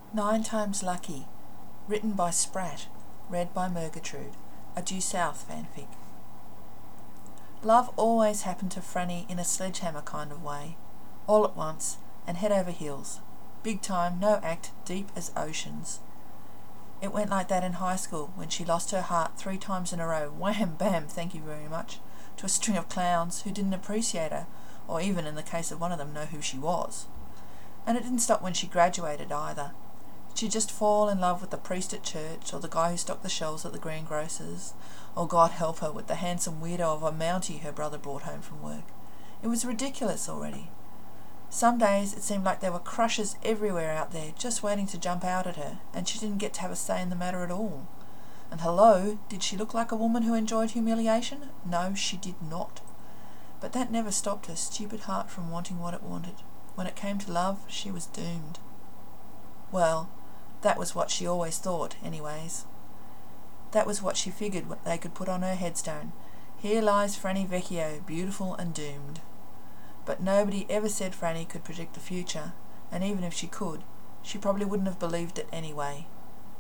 Nine Times Lucky, written by Spratt, read by Murgatrood, a Due South fanfic. Love always happened to Franny in a sledgehammer kind of way, all at once, and head over heels. Big time, no act, deep as oceans. It went like that in high school when she lost her heart 3 times in a row, wham bam, thank you very much, to a string of clowns who didn't appreciate her, or even in the case of one of them know who she was. And it didn't stop when she graduated either. She'd just fall in love with the priest at church, or the guy who stocked the shelves at the greengrocer's, or God help her with the handsome weirdo of a Mountie her brother brought home from work. It was ridiculous already. Some days it seemed like there were crushes everywhere out there just waiting to jump out at her, and she didn't get to have a say in the matter at all. And hello, did she look like a woman who enjoyed humiliation? No, she did not. But that never stopped her stupid heart from wanting what it wanted. When it came to love, she was doomed. Well, that was what she always thought, anyways. That was what she figured they could put on her headstone. Here lies Franny Vecchio, beautiful and doomed. But nobody ever said Franny could predict the future, and even if she could, she probably wouldn't have believed it anyway.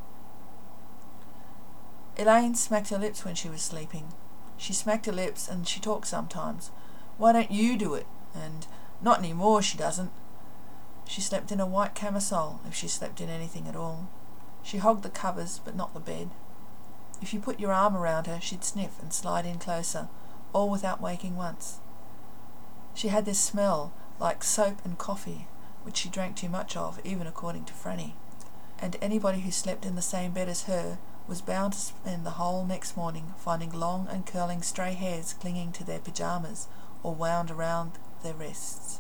Elaine smacked her lips when she was sleeping. She smacked her lips and she talked sometimes. Why don't you do it? And not any more, she doesn't. She slept in a white camisole, if she slept in anything at all. She hogged the covers, but not the bed. If you put your arm around her, she'd sniff and slide in closer, all without waking once. She had this smell, like soap and coffee, which she drank too much of, even according to Franny. And anybody who slept in the same bed as her was bound to spend the whole next morning finding long and curling stray hairs clinging to their pyjamas or wound around their wrists.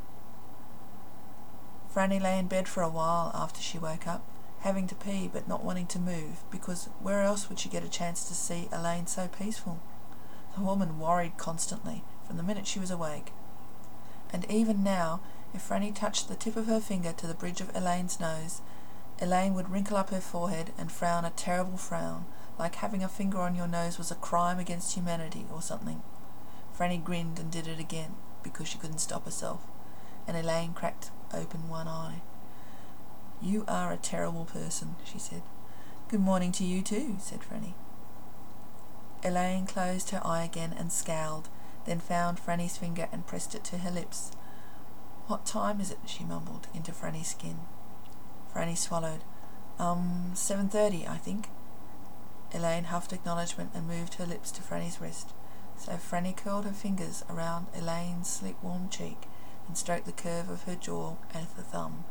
Franny lay in bed for a while after she woke up, having to pee but not wanting to move, because where else would she get a chance to see Elaine so peaceful? The woman worried constantly, from the minute she was awake. And even now, if Franny touched the tip of her finger to the bridge of Elaine's nose, Elaine would wrinkle up her forehead and frown a terrible frown, like having a finger on your nose was a crime against humanity or something. Franny grinned and did it again, because she couldn't stop herself, and Elaine cracked open one eye. You are a terrible person, she said. Good morning to you too, said Franny. Elaine closed her eye again and scowled, then found Franny's finger and pressed it to her lips. What time is it? She mumbled into Franny's skin. Franny swallowed. 7:30, I think. Elaine huffed acknowledgement and moved her lips to Franny's wrist, so Franny curled her fingers around Elaine's sleep-warm cheek and stroked the curve of her jaw and the thumb.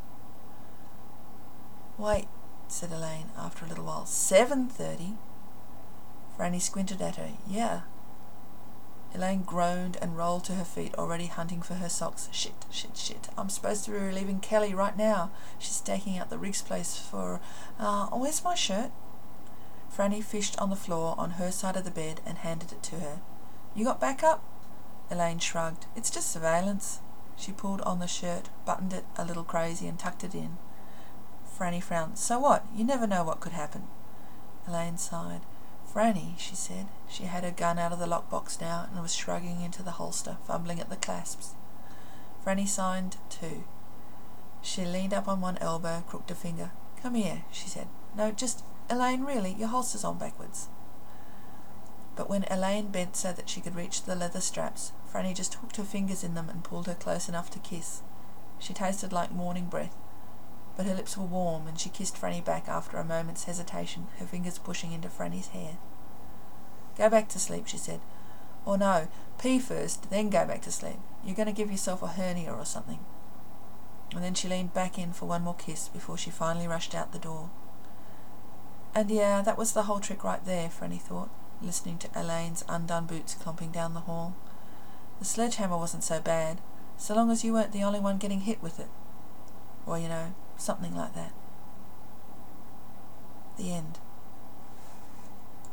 Wait, said Elaine after a little while. 7:30? Franny squinted at her. Yeah. Elaine groaned and rolled to her feet, already hunting for her socks. Shit. I'm supposed to be relieving Kelly right now. She's staking out the Riggs place for... where's my shirt? Franny fished on the floor on her side of the bed and handed it to her. You got backup? Elaine shrugged. It's just surveillance. She pulled on the shirt, buttoned it a little crazy and tucked it in. Franny frowned. So what? You never know what could happen. Elaine sighed. Franny, she said. She had her gun out of the lockbox now and was shrugging into the holster, fumbling at the clasps. Franny signed too. She leaned up on one elbow, crooked a finger. Come here, she said. No, just... Elaine, really, your holster's on backwards. But when Elaine bent so that she could reach the leather straps, Franny just hooked her fingers in them and pulled her close enough to kiss. She tasted like morning breath, but her lips were warm, and she kissed Franny back after a moment's hesitation, her fingers pushing into Franny's hair. Go back to sleep, she said. Or no, pee first, then go back to sleep. You're going to give yourself a hernia or something. And then she leaned back in for one more kiss before she finally rushed out the door. And yeah, that was the whole trick right there, Franny thought, listening to Elaine's undone boots clomping down the hall. The sledgehammer wasn't so bad, so long as you weren't the only one getting hit with it. Or, something like that. The end.